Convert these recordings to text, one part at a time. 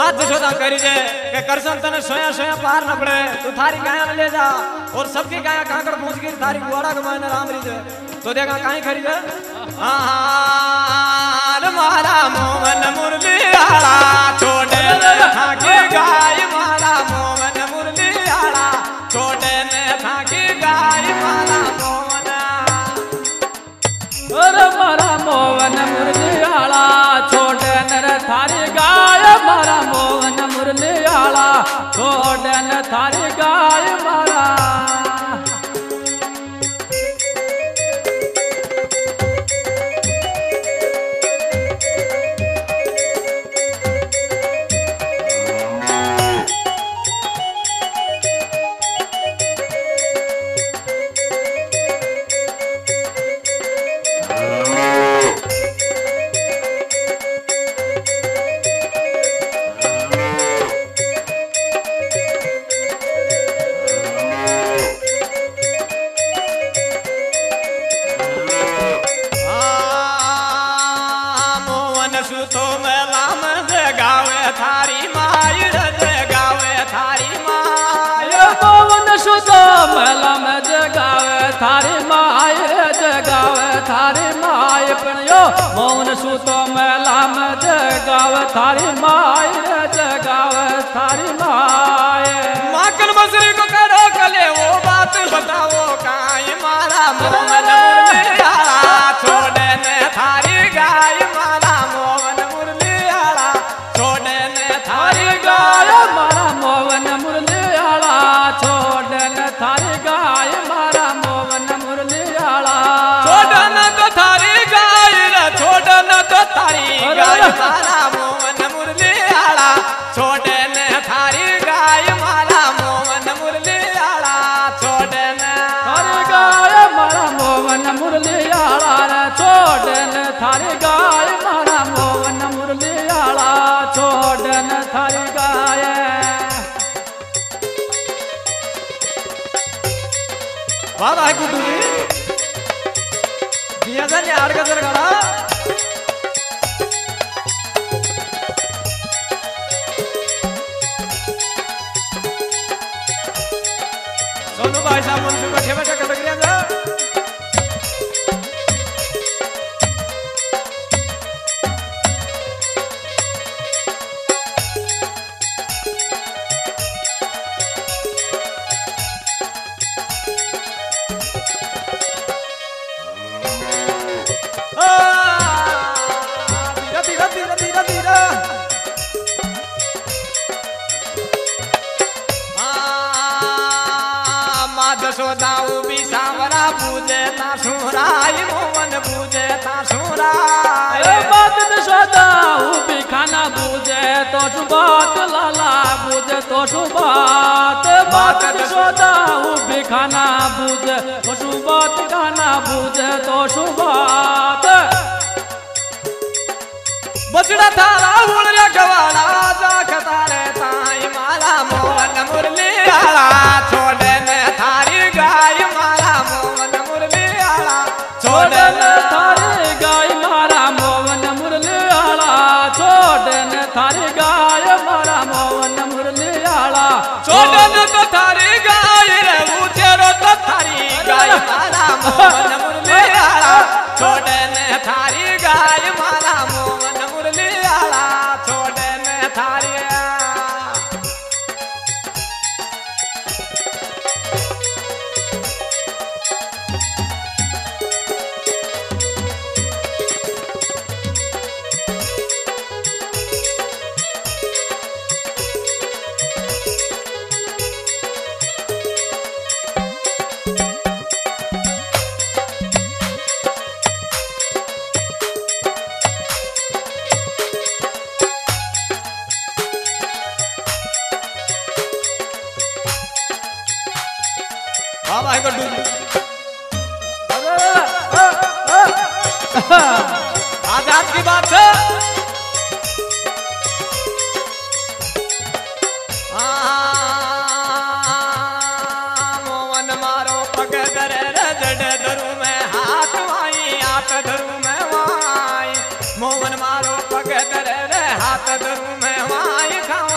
बात जशोदा करी जे के करसन तने सोया सोया पार न पड़े तू थारी गाया न ले जा और सबकी गाया काकड़ पूछ के थारी गुआड़ा के मायने राम री जे तो देखा काई खरी जे हां मारा मोहन मुरली आला छोड़े ने थाकी गाय मारा मोहन मुरली आला छोड़े ने थाकी गाय मारा मोहन अरे मारा मोहन मुरली आला छोड़े ने थारी गाय मारा मोहन मुरली आला छोड़े ने थारी गाय मारा तो मेला में जगावे थारी माई जगावे थारी माई मोहन सुतो मेला में जगावे थारी माई जगावे थारी माई पणियो मोहन सुतो मेला में जगावे थारी माई जगावे थारी माई माकन मसरी को करो कले वो बात बताओ काई मारा मोहन मुरली आला छोड़े ने थारी गाय मारा मोहन मुरली आला छोड़े ने थारी गाय मारा मोहन मुरली आला छोड़े ने थारी गाय मारा मोहन मुरली आला छोड़े न तो थारी गाय रे छोड़े न तो थारी गाय मारा मोहन मुरली आला छोड़े ने थारी गाय मारा मोहन मुरली आला छोड़े ने थारी गाय मारा मोहन मुरली आला रे छोड़े ने थारी गाय मारा मोहन मुरली आला छोड़े ने थारी गाय वाह भाई गुड्डू जी दिया जा ने आड़ गजर गाड़ा सोनू भाई साहब मुंशी को ठेवा टक लग गया जशोदा उबी सांवरा पूजे तासुराय मोहन पूजे तासुराय बात जशोदा उबी खाना पूजे तो सुबात लाला पूजे तो सुबात बात जशोदा उबी खाना पूजे तो सुबात खाना पूजे तो सुबात बचड़ा थारा उड़िया गवाड़ा जाख तारे ताई माला मोहन मुरली आला छोड़े ने थारी गाय मारा मोहन मुरली आला छोड़े ने थारी गाय मारा मोहन मुरली आला छोड़े ने थारी गाय मारा मोहन मुरली आला छोड़े ने तो थारी गाय रे उचेरो तो थारी गाय मारा मोहन मुरली आला छोड़े ने थारी गाय मारा मोहन मुरली आला छोड़े ने थारी वाह भाई गुड्डू आजाद की बात है मोहन मारो पग धरे जड़ धरू में हाथ वाई हाथ धरू में वाई मोहन मारो पग धरे हाथ धरू में वाई खाओ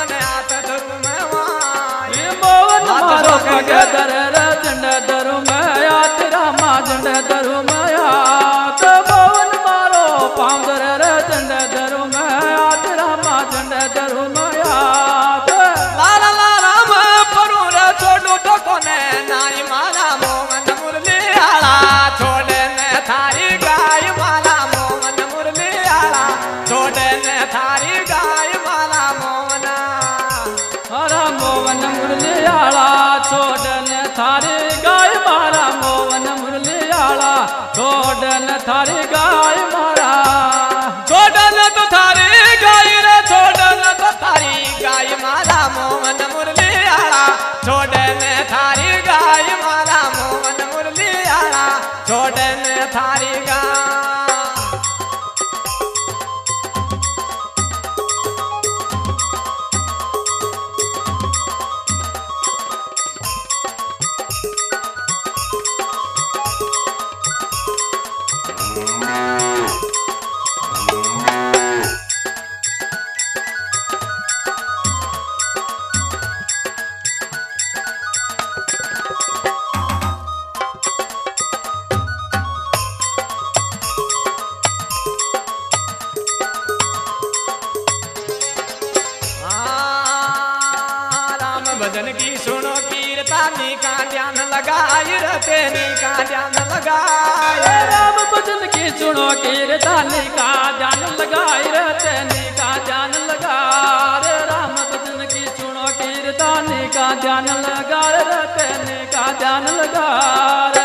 पग दर रे झंड धरू मैं आ तेरा माँ झंड धरू मैं आ तो मोहन मारो पाँव दर रे झंड धरू मैं आ तेरा माँ झंड धरू मैं आ लाला लाला मैं परू रे छोड़ू तो कोने नाई मारा मोहन मुरली आला छोड़े ने थारी गाय माला मोहन मुरली आला छोड़े ने थारी गाय माला मोहना हरा मोहन मुरली आला छोड़न थारी गाय मारा मोहन मुरली आला छोड़न थारी गाय मारा छोड़न तो थारी गाय रे छोड़न तो थारी गाय माला मोहन मुरली आला छोड़े ने थारी गाय माला मोहन मुरली आला छोड़े ने थारी गाय भजन की सुनो कीर्तनी का ध्यान लगाए रतेनी का ध्यान लगाए राम भजन की सुनो कीर्तनी का ध्यान लगाए रतेनी का ध्यान लगा रे राम भजन की सुनो कीर्तनी का ध्यान लगा रतेनी का ध्यान लगा रे